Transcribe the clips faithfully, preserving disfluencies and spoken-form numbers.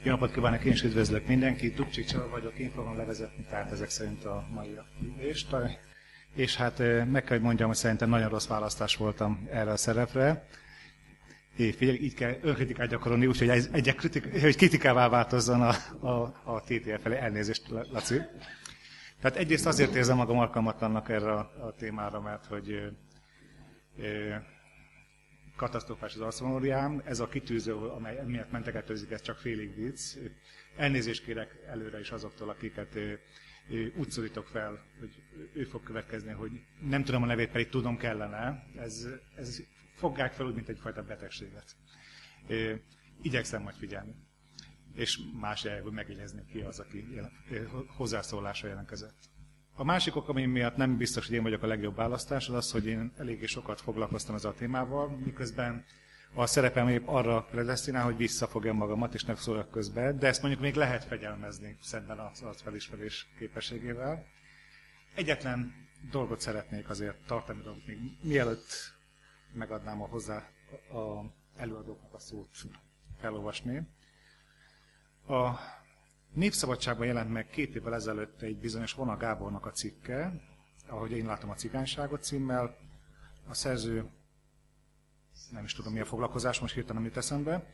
Jó napot kívánok, én is üdvözlök mindenkit. Dubcsik Csaba vagyok, én fogom levezetni, tehát ezek szerint a mai ülést. És hát meg kell, hogy mondjam, hogy szerintem nagyon rossz választás voltam erre a szerepre. É, figyelj, így kell önkritikát gyakorolni, úgyhogy egy, egy kritik, hogy kritikává változzon a, a, a té té ef felé. Elnézést, Laci. Tehát egyrészt azért érzem magam alkalmatlannak erre a, a témára, mert hogy ö, katasztrofás az arszonóriám. Ez a kitűző, amely miatt mentegetőzik, ez csak félig vicc. Elnézést kérek előre is azoktól, akiket ö, ö, úgy szólítok fel, hogy ő fog következni, hogy nem tudom a nevét, pedig tudom kellene. Ez, ez fogják fel úgy, mint egyfajta betegséget. Ö, igyekszem majd figyelni. És más jellegű megjegyezni ki az, aki jelen, hozzászólásra jelentkezett. A másik ok, ami miatt nem biztos, hogy én vagyok a legjobb választás, az az, hogy én eléggé sokat foglalkoztam ezzel a témával, miközben a szerepem épp arra predesztinál, hogy visszafogjam magamat, és ne szóljak közbe, de ezt mondjuk még lehet fegyelmezni szemben az arcfelismerés képességével. Egyetlen dolgot szeretnék azért tartani, még mielőtt megadnám a hozzá a előadóknak a szót felolvasni. A Népszabadságban jelent meg két évvel ezelőtt egy bizonyos Vona Gábornak a cikke, ahogy én látom a Cigányságot címmel. A szerző, nem is tudom mi a foglalkozás, most hirtelen nem jut eszembe.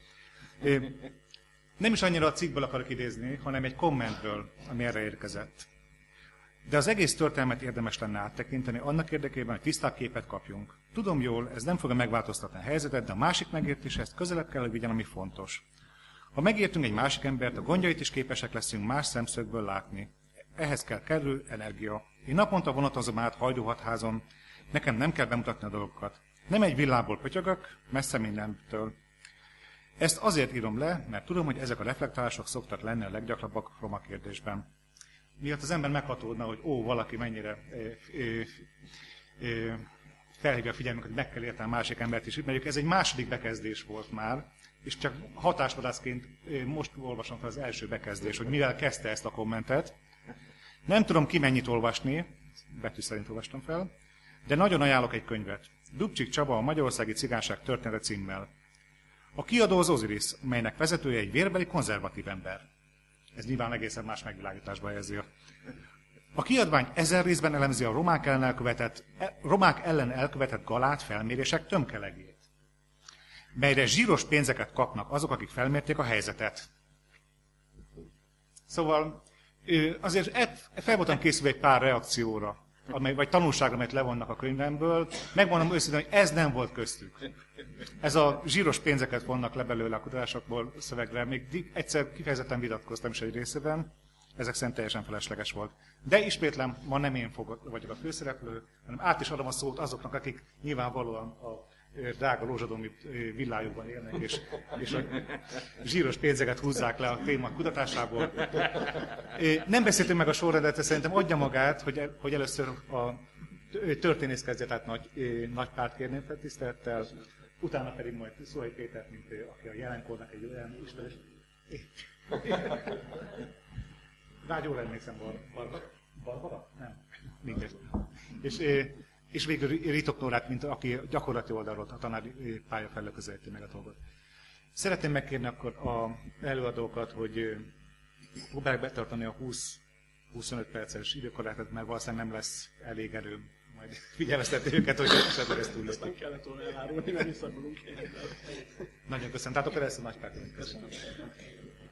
Nem is annyira a cikkből akarok idézni, hanem egy kommentből, ami erre érkezett. De az egész történelmet érdemes lenne áttekinteni annak érdekében, hogy tisztább képet kapjunk. Tudom jól, ez nem fogja megváltoztatni a helyzetet, de a másik megértéshez közelebb kell, hogy vigyen, ami fontos. Ha megértünk egy másik embert, a gondjait is képesek leszünk más szemszögből látni. Ehhez kell kellő energia. Én naponta vonatozom át Hajdúhatházon, nekem nem kell bemutatni a dolgokat. Nem egy villából pötyögök, messze mindentől. Ezt azért írom le, mert tudom, hogy ezek a reflektálások szoktak lenni a leggyakrabbak roma kérdésben. Miatt az ember meghatódna, hogy ó, valaki mennyire ö, ö, ö, felhívja a figyelmünket, hogy meg kell érteni a másik embert is. Mert ez egy második bekezdés volt már, és csak hatásvadászként most olvasom fel az első bekezdés, hogy mivel kezdte ezt a kommentet. Nem tudom ki mennyit olvasni, betű szerint olvastam fel, de nagyon ajánlok egy könyvet. Dubcsik Csaba, a Magyarországi Cigányság története címmel. A kiadó az Osiris, melynek vezetője egy vérbeli konzervatív ember. Ez nyilván egészen más megvilágításba helyezi. A kiadvány ezer részben elemzi a romák ellen elkövetett, romák ellen elkövetett galát felmérések tömkelegét, melyre zsíros pénzeket kapnak azok, akik felmérték a helyzetet. Szóval azért fel voltam készülve egy pár reakcióra, amely, vagy tanulságra, amelyet levonnak a könyvemből. Megmondom őszintén, hogy ez nem volt köztük. Ez a zsíros pénzeket vonnak le belőle a kutatásokból szövegre. Még egyszer kifejezetten vitatkoztam is egy részében. Ezek szerint teljesen felesleges volt. De ismétlem, ma nem én fogok, vagyok a főszereplő, hanem át is adom a szót azoknak, akik nyilvánvalóan a drága rózsadomi villájukban élnek, és, és a zsíros pénzeket húzzák le a téma kutatásából. Nem beszéltünk meg a sorrendet, de szerintem adja magát, hogy, hogy először a történész kezdje, tehát nagy, nagy párt kérném fel tisztelettel, utána pedig majd Szohai Péter, mint aki a jelenkornak egy olyan ismerős. Vágy jól emlékszem, Barbara? Barbara? Nem. Mindegy. És, és végül Ritok Nórát, mint aki gyakorlati oldalról a tanári pálya felől közelíti meg a dolgot. Szeretném megkérni akkor a előadókat, hogy próbálják betartani a húsz-huszonöt perces időkorlátot, mert valószínűleg nem lesz elég erőm. Majd figyelmeztetni őket, hogy esetleg ezt túl lesznek. Nem kellett volna elárulni, nem is szagolunk. Nagyon köszönöm. Tehát akkor ezt a nagy párt. Köszönöm.